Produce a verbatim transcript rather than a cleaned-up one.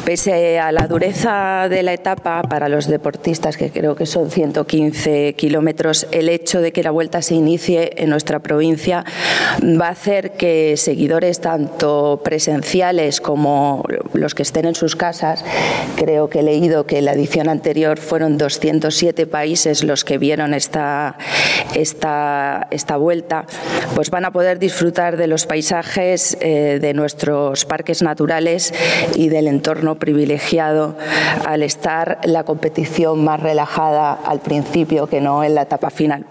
Pese a la dureza de la etapa para los deportistas, que creo que son ciento quince kilómetros, el hecho de que la Vuelta se inicie en nuestra provincia va a hacer que seguidores tanto presenciales como los que estén en sus casas, creo que he leído que en la edición anterior fueron doscientos siete países los que vieron esta, esta, esta vuelta, pues van a poder disfrutar de los paisajes, eh, de nuestros parques naturales y del entorno privilegiado al estar la competición más relajada al principio que no en la etapa final.